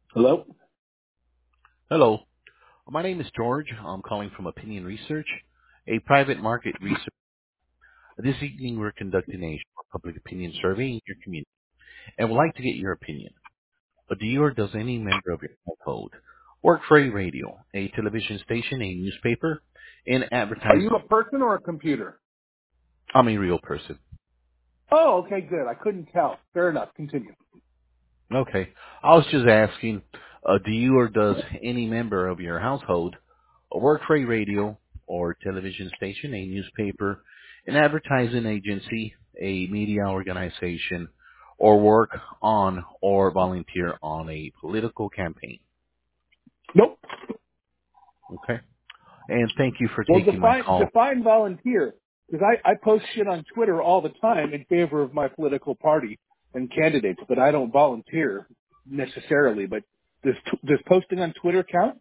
Hello? Hello. My name is George. I'm calling from Opinion Research, a private market research. This evening, we're conducting a public opinion survey in your community, and would like to get your opinion. Do you or does any member of your household work for a radio, a television station, a newspaper, and Are advertise? you a person or a computer? I'm a real person. Oh, okay, good. I couldn't tell. Fair enough. Continue. Okay. I was just asking, do you or does any member of your household work for a radio or television station, a newspaper, an advertising agency, a media organization, or work on or volunteer on a political campaign? Nope. Okay. And thank you for Well, taking my call. define volunteer, because I post shit on Twitter all the time in favor of my political party and candidates, but I don't volunteer necessarily. But does posting on Twitter count?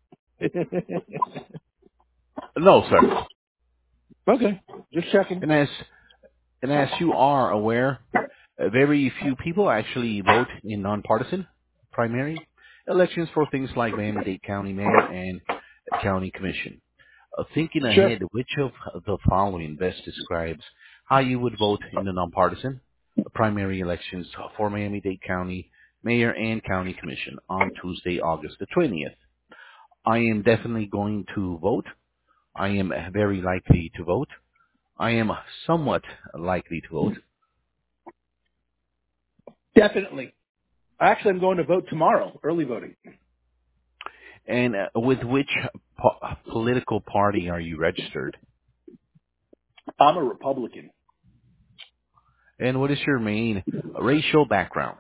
No, sir. Okay, just checking. And as you are aware, very few people actually vote in nonpartisan primary elections for things like Miami-Dade County Mayor and County Commission. Thinking Sure. ahead, which of the following best describes how you would vote in the nonpartisan primary elections for Miami-Dade County Mayor and County Commission on Tuesday, August the 20th? I am definitely going to vote. I am very likely to vote. I am somewhat likely to vote. Definitely. Actually, I'm going to vote tomorrow. Early voting. And with which political party are you registered? I'm a Republican. And what is your main racial background?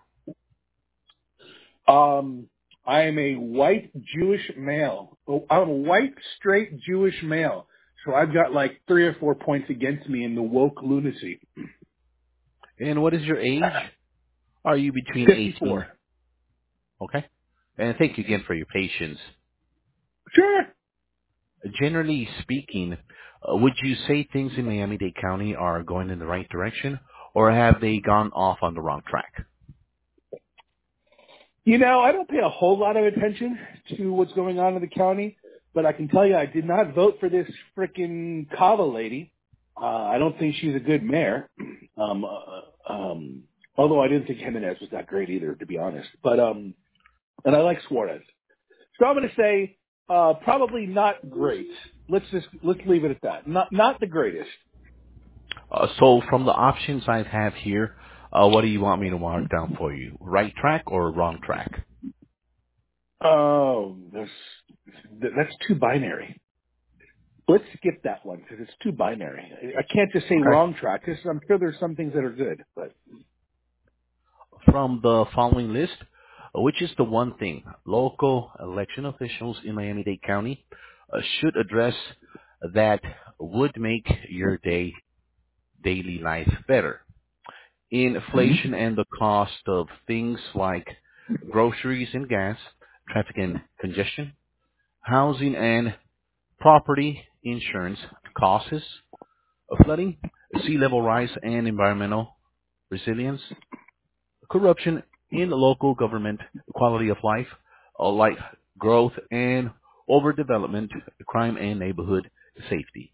Um, I am a white Jewish male. Oh, I'm a white, straight Jewish male. So I've got like 3 or 4 points against me in the woke lunacy. And what is your age? Are you between 54. 18? Okay. And thank you again for your patience. Sure. Generally speaking, would you say things in Miami-Dade County are going in the right direction, or have they gone off on the wrong track? You know, I don't pay a whole lot of attention to what's going on in the county, but I can tell you I did not vote for this frickin' Kava lady. I don't think she's a good mayor. Um, although I didn't think Jimenez was that great either, to be honest. But, and I like Suarez. So I'm going to say probably not great. Let's leave it at that. Not the greatest. So from the options I have here, what do you want me to mark down for you? Right track or wrong track? Oh, that's too binary. Let's skip that one because it's too binary. I can't just say Okay. wrong track. I'm sure there's some things that are good, but From the following list, which is the one thing local election officials in Miami-Dade County should address that would make your daily life better? Inflation and the cost of things like groceries and gas, traffic and congestion, housing and property insurance costs, flooding, sea level rise and environmental resilience, corruption in local government, quality of life, like growth and overdevelopment, crime and neighborhood safety.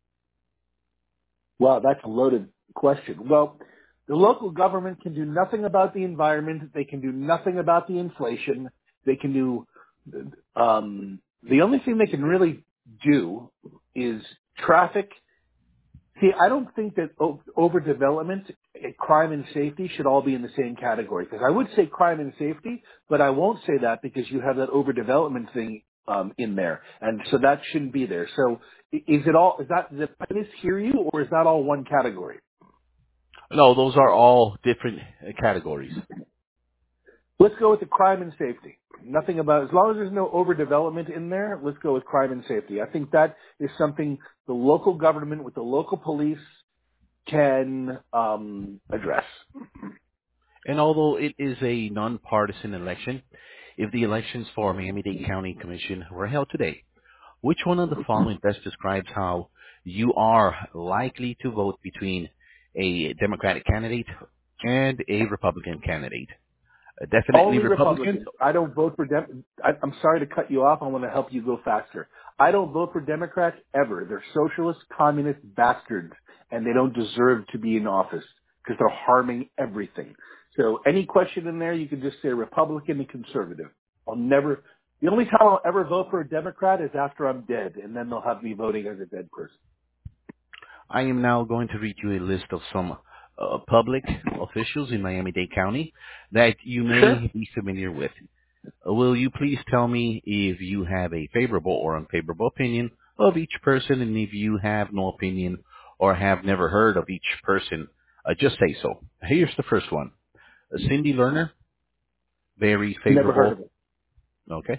wow, that's a loaded question. Well, the local government can do nothing about the environment. They can do nothing about the inflation. They can do the only thing they can really do is traffic. See, I don't think that overdevelopment, crime and safety should all be in the same category. Because I would say crime and safety, but I won't say that because you have that overdevelopment thing in there, and so that shouldn't be there. So, is it all? Is that did I mishear you, or is that all one category? No, those are all different categories. Let's go with the crime and safety. Nothing about as long as there's no overdevelopment in there. Let's go with crime and safety. I think that is something the local government with the local police can address. And although it is a nonpartisan election, if the elections for Miami-Dade County Commission were held today, which one of the following best describes how you are likely to vote between a Democratic candidate and a Republican candidate? Definitely Only Republican. Republicans. I don't vote for I'm sorry to cut you off. I want to help you go faster. I don't vote for Democrats ever. They're socialist, communist bastards, and they don't deserve to be in office because they're harming everything. So any question in there, you can just say Republican and conservative. The only time I'll ever vote for a Democrat is after I'm dead, and then they'll have me voting as a dead person. I am now going to read you a list of some public officials in Miami-Dade County that you Sure. may be familiar with. Will you please tell me if you have a favorable or unfavorable opinion of each person, and if you have no opinion or have never heard of each person, just say so. Here's the first one. Cindy Lerner, very Never heard of favorable. it. Okay.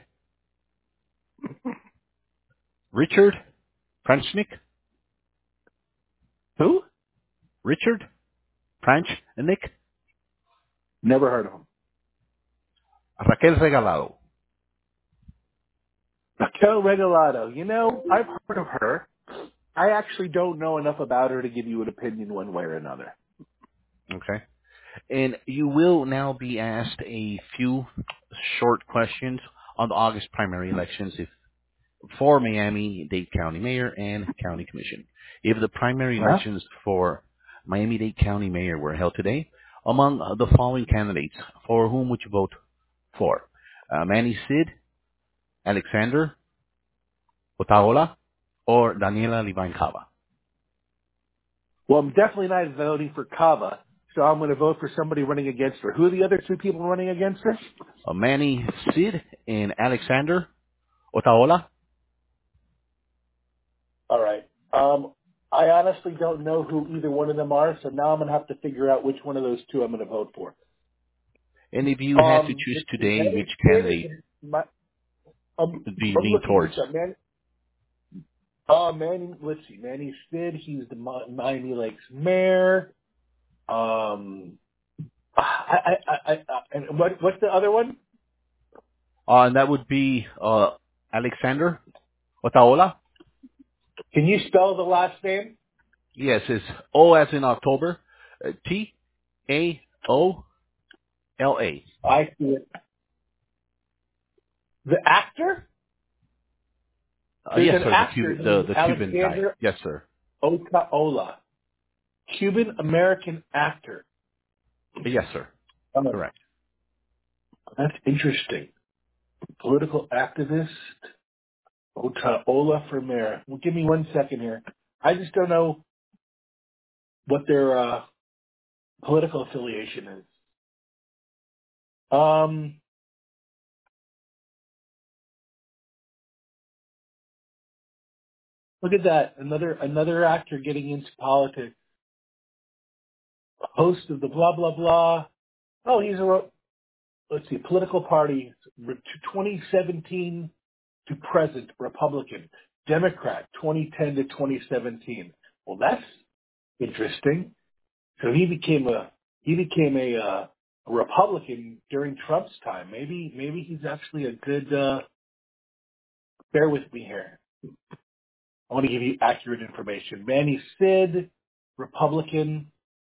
Richard Franchnik, Who? Richard Franchnik, Never heard of him. Raquel Regalado. Raquel Regalado. You know, I've heard of her. I actually don't know enough about her to give you an opinion one way or another. Okay. And you will now be asked a few short questions on the August primary elections for Miami-Dade County Mayor and County Commission. If the primary Huh? elections for Miami-Dade County Mayor were held today, among the following candidates, for whom would you vote for? Manny Sid, Alexander Otaola, or Daniela Levine Cava? Well, I'm definitely not voting for Cava, so I'm going to vote for somebody running against her. Who are the other two people running against her? Manny Sid and Alexander Otaola. All right. I honestly don't know who either one of them are, so now I'm going to have to figure out which one of those two I'm going to vote for. And if you had to choose Let's see. today, which Manny candidate Sid, do you I'm lean looking this towards? up, man. Manny, let's see. Manny Sid, he's the Miami Lakes mayor. And what's the other one? And that would be Alexander Otaola. Can you spell the last name? Yes, it's O as in October, Taola. I see it. The actor? There's Yes, an sir. actor named The Cuban guy. Alexander Yes, sir. Otaola, Cuban American actor. Yes, sir. Oh, Correct. that's interesting. Political activist Otaola for mayor. Well, give me 1 second here. I just don't know what their political affiliation is. Look at that. Another actor getting into politics. Host of the blah blah blah. Oh, he's let's see, political party 2017 to present Republican, Democrat 2010 to 2017. Well, that's interesting. So he became a Republican during Trump's time. Maybe he's actually a good. Bear with me here. I want to give you accurate information. Manny Sid, Republican.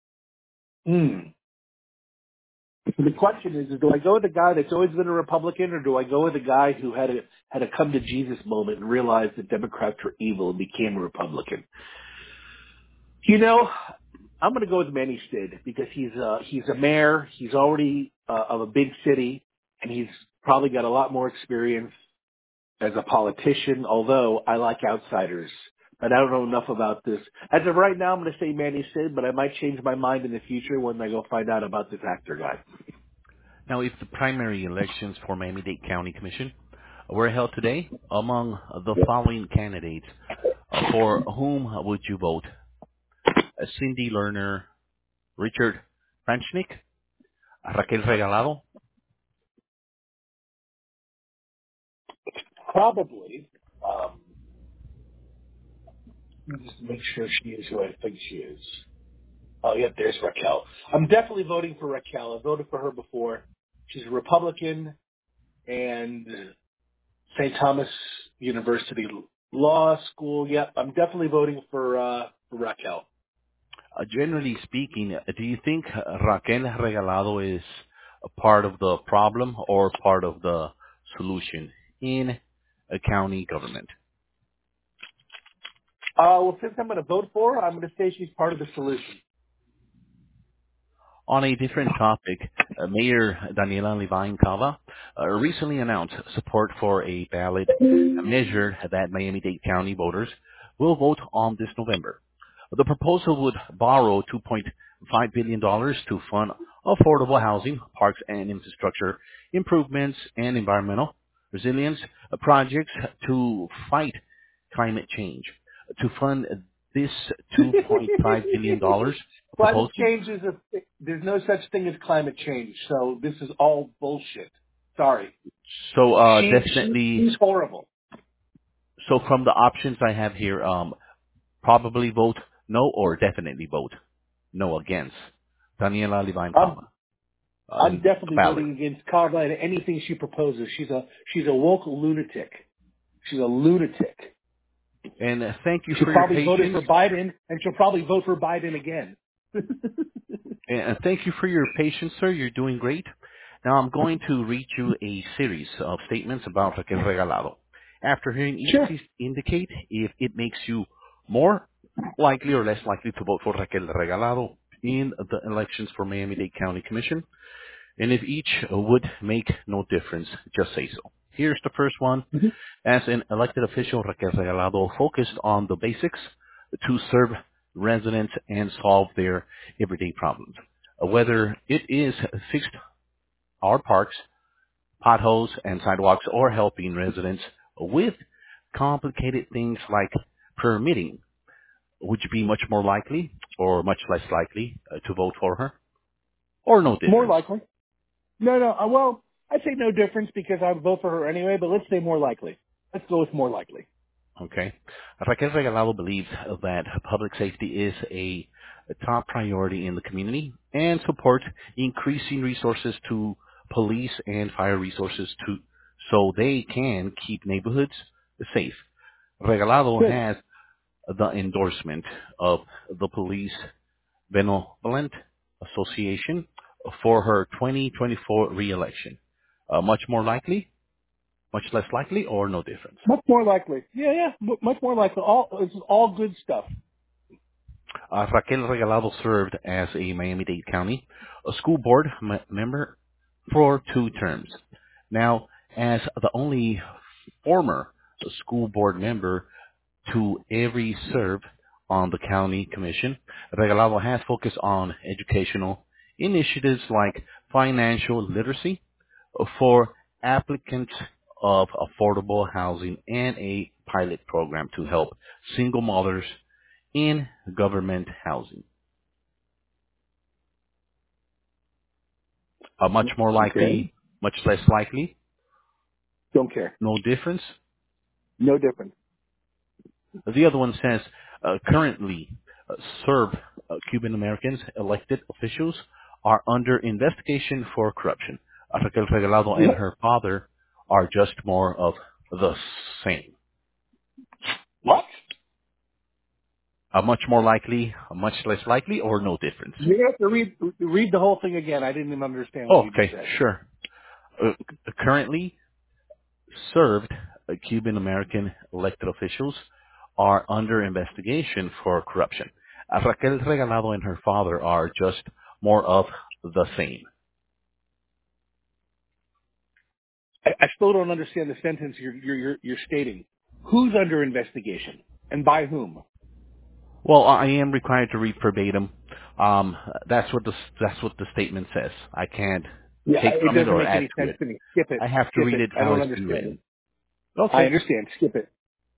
So the question is, do I go with the guy that's always been a Republican, or do I go with the guy who had a come to Jesus moment and realized that Democrats were evil and became a Republican? You know, I'm going to go with Manny Sid because he's a mayor. He's already of a big city, and he's probably got a lot more experience as a politician. Although I like outsiders, but I don't know enough about this. As of right now, I'm going to say Manny Sid, but I might change my mind in the future when I go find out about this actor guy. Now, if the primary elections for Miami-Dade County Commission were held today, among the following candidates, for whom would you vote? Cindy Lerner, Richard Franchnik, Raquel Regalado. Probably. Let me just make sure she is who I think she is. Oh, yeah, there's Raquel. I'm definitely voting for Raquel. I voted for her before. She's a Republican and St. Thomas University Law School. Yep, I'm definitely voting for Raquel. Generally speaking, do you think Raquel Regalado is a part of the problem or part of the solution in a county government? Well, since I'm going to vote for her, I'm going to say she's part of the solution. On a different topic, Mayor Daniela Levine Cava recently announced support for a ballot measure that Miami-Dade County voters will vote on this November. The proposal would borrow $2.5 billion dollars to fund affordable housing, parks and infrastructure improvements, and environmental resilience projects to fight climate change. To fund this $2.5 billion dollars Climate proposal, change there's no such thing as climate change, so this is all bullshit. Sorry. so She's horrible. so from the options I have here, probably vote no or definitely vote no against Daniela Levine I'm, Cava. I'm And the definitely ballot. voting against Carla and anything she proposes. She's a woke lunatic. She's a lunatic. And thank you She for your probably voted patience. for Biden, and she'll probably vote for Biden again. And thank you for your patience, sir. You're doing great. Now I'm going to read you a series of statements about Raquel Regalado. After hearing each, Sure. please indicate if it makes you more likely or less likely to vote for Raquel Regalado in the elections for Miami-Dade County Commission. And if each would make no difference, just say so. Here's the first one. Mhm. As an elected official, Raquel Regalado focused on the basics to serve residents and solve their everyday problems. Whether it is fixed our parks, potholes, and sidewalks, or helping residents with complicated things like permitting, would you be much more likely or much less likely to vote for her? Or no More difference? likely. No. Well, I'd say no difference because I would vote for her anyway, but let's say more likely. Let's go with more likely. Okay. Raquel Regalado believes that public safety is a top priority in the community and supports increasing resources to police and fire resources so they can keep neighborhoods safe. Regalado Good. has the endorsement of the Police Benevolent Association for her 2024 reelection. Much more likely, much less likely, or no difference? Much more likely. Yeah. Much more likely. This is all good stuff. Raquel Regalado served as a Miami-Dade County school board member for 2 terms. Now, as the only former school board member to ever serve on the county commission, Regalado has focused on educational initiatives like financial literacy for applicants of affordable housing and a pilot program to help single mothers in government housing. Much more Okay. likely, much less likely, Don't care. no difference. No difference. The other one says, currently serve Cuban Americans elected officials are under investigation for corruption. Raquel Regalado and her father are just more of the same. What? Much more likely, much less likely, or no difference. You have to read the whole thing again. I didn't even understand what Oh, you just okay, said. sure. Currently served Cuban American elected officials are under investigation for corruption. Raquel Regalado and her father are just more of the same. I still don't understand the sentence you're stating. Who's under investigation and by whom? Well, I am required to read verbatim. That's what the statement says. I can't Yeah, take it from it doesn't or make add any to sense it. to me. Skip it. I have to Skip read it. it I how don't it's been understand it. written. I Okay. understand. Skip it.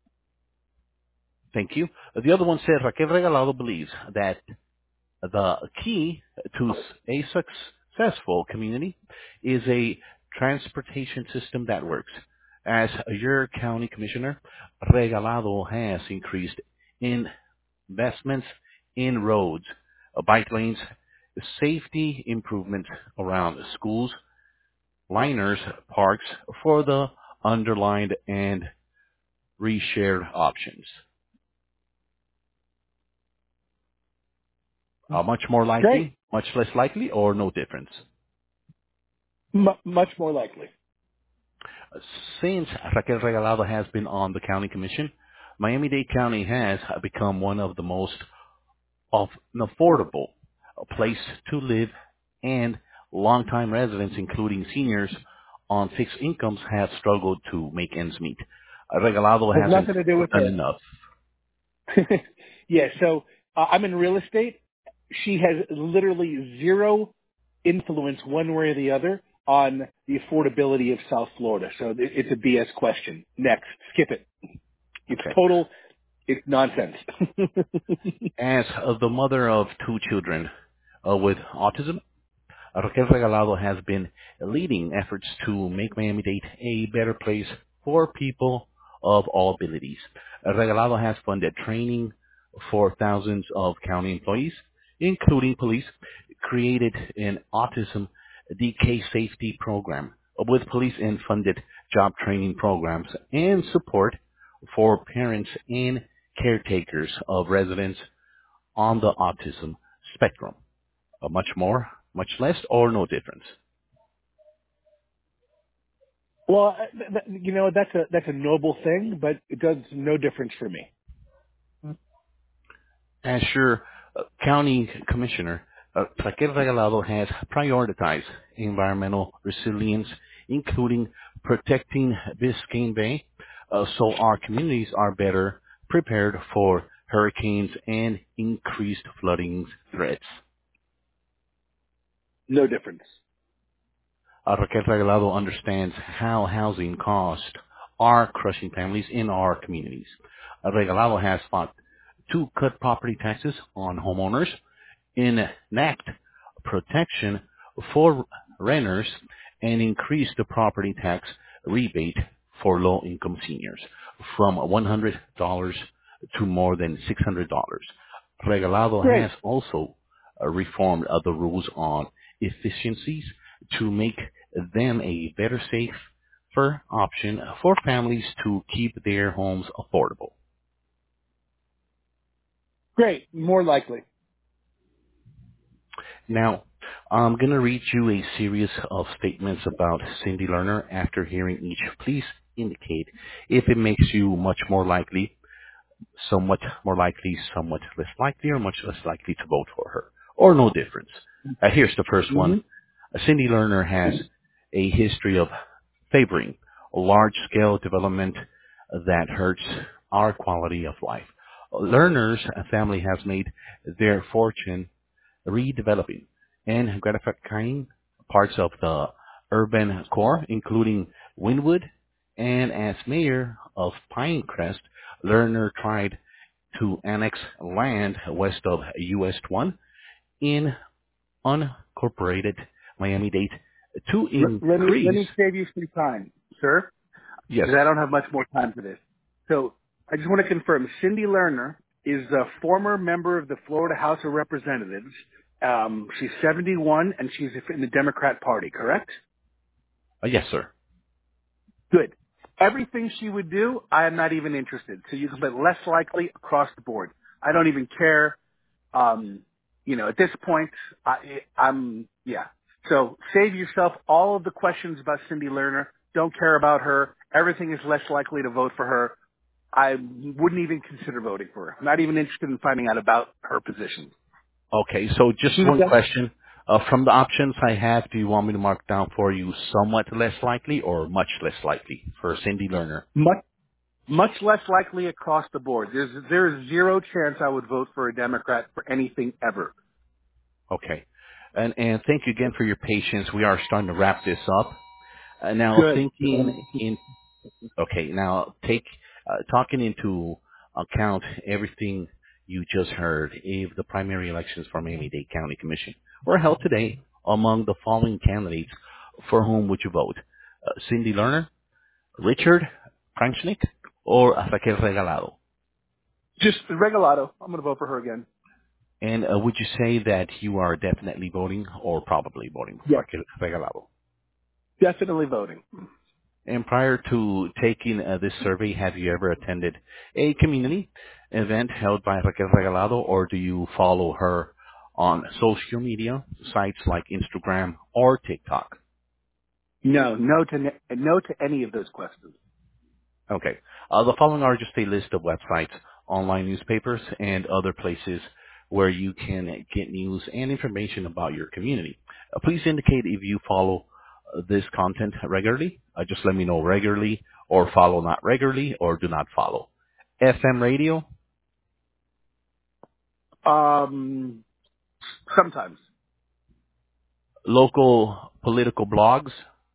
Thank you. The other one says Raquel Regalado believes that the key to a successful community is a transportation system that works. As your county commissioner, Regalado has increased investments in roads, bike lanes, safety improvements around schools, liners, parks for the underlined and reshared options. Much more Great. likely, much less likely, or no difference? Much more likely. Since Raquel Regalado has been on the county commission, Miami-Dade County has become one of the most of an affordable place to live, and longtime residents, including seniors on fixed incomes, have struggled to make ends meet. Regalado Has hasn't nothing to do with done her. enough. Yeah, so I'm in real estate. She has literally zero influence one way or the other on the affordability of South Florida. So it's a BS question. Next. Skip it. Okay. It's nonsense. As the mother of two children with autism, Raquel Regalado has been leading efforts to make Miami-Dade a better place for people of all abilities. Regalado has funded training for thousands of county employees, including police, created an autism decay safety program with police and funded job training programs and support for parents and caretakers of residents on the autism spectrum. Much more, much less, or no difference. Well, that's a noble thing, but it does no difference for me. As your county commissioner, Raquel Regalado has prioritized environmental resilience, including protecting Biscayne Bay, so our communities are better prepared for hurricanes and increased flooding threats. No difference. Raquel Regalado understands how housing costs are crushing families in our communities. Regalado has fought to cut property taxes on homeowners, enact protection for renters, and increase the property tax rebate for low-income seniors from $100 to more than $600. Regalado Great. has also reformed the rules on efficiencies to make them a better, safer option for families to keep their homes affordable. Great. More likely. Now, I'm going to read you a series of statements about Cindy Lerner. After hearing each, please indicate if it makes you much more likely, somewhat more likely, somewhat less likely, or much less likely to vote for her, or no difference. Here's the first Mm-hmm. one. Cindy Lerner has a history of favoring large-scale development that hurts our quality of life. Lerner's family has made their fortune redeveloping and gratifying parts of the urban core, including Wynwood, and as mayor of Pinecrest, Lerner tried to annex land west of US 1 in unincorporated Miami-Dade to Let increase. me save you some time, sir, Yes, because I don't have much more time for this. So I just want to confirm, Cindy Lerner is a former member of the Florida House of Representatives. She's 71, and she's in the Democrat Party, correct? yes, sir. Good. Everything she would do, I am not even interested. So you can put less likely across the board. I don't even care. At this point, yeah. So save yourself all of the questions about Cindy Lerner. Don't care about her. Everything is less likely to vote for her. I wouldn't even consider voting for her. I'm not even interested in finding out about her position. Okay, so just one question. From the options I have, do you want me to mark down for you somewhat less likely or much less likely for Cindy Lerner? Much less likely across the board. There's zero chance I would vote for a Democrat for anything ever. Okay. And thank you again for your patience. We are starting to wrap this up. Now Good. talking into account everything you just heard, if the primary elections for Miami-Dade County Commission were held today, among the following candidates, for whom would you vote? Cindy Lerner, Richard Kranchnick, or Raquel Regalado? Just Regalado. I'm going to vote for her again. And would you say that you are definitely voting or probably voting for Yes. Raquel Regalado? Definitely voting. And prior to taking this survey, have you ever attended a community event held by Raquel Regalado, or do you follow her on social media sites like Instagram or TikTok? No to any of those questions. Okay. The following are just a list of websites, online newspapers, and other places where you can get news and information about your community. Please indicate if you follow this content regularly. Just let me know regularly, or follow not regularly, or do not follow. FM radio, Sometimes. local political blogs,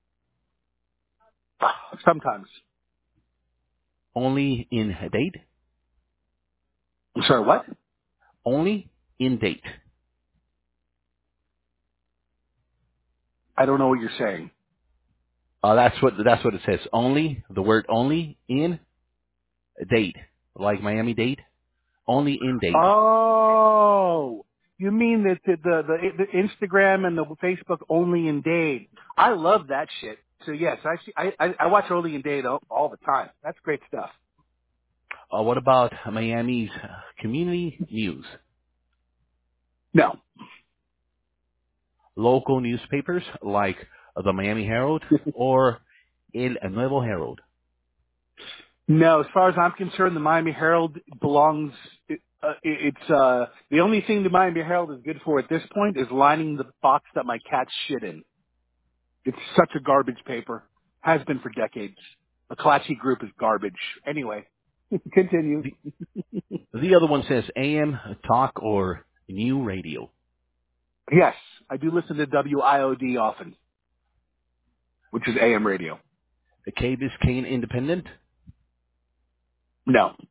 Sometimes. only in date, I'm sorry, what? only in date. I don't know what you're saying. That's what it says. Only, the word only in date, like Miami-Dade, only in date. Oh, you mean that the Instagram and the Facebook only in Dade? I love that shit. So yes, I watch Only in Dade all the time. That's great stuff. What about Miami's community news? No, Local newspapers like the Miami Herald or El Nuevo Herald. no. As far as I'm concerned, the Miami Herald belongs. It's the only thing the Miami Herald is good for at this point is lining the box that my cats shit in. It's such a garbage paper. Has been for decades. McClatchy Group is garbage. Anyway, continue. The other one says AM talk or new radio. Yes, I do listen to WIOD often, which is AM radio. The Key Biscayne Independent. No.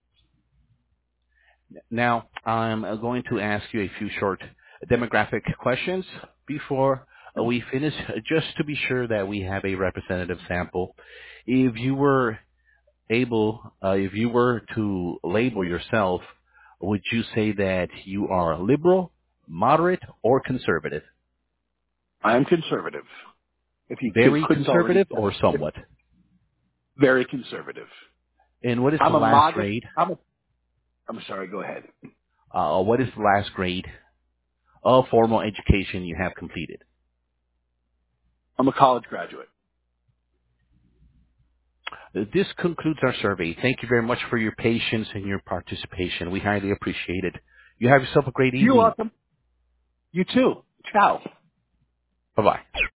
Now, I'm going to ask you a few short demographic questions before we finish, just to be sure that we have a representative sample. If you were if you were to label yourself, would you say that you are liberal, moderate, or conservative? I am conservative. If you Very couldn't already conservative or tell. somewhat? Very conservative. And what is I'm the a last modest. grade? I'm sorry. Go ahead. What is the last grade of formal education you have completed? I'm a college graduate. This concludes our survey. Thank you very much for your patience and your participation. We highly appreciate it. You have yourself a great You're evening. welcome. You too. Ciao. Bye-bye.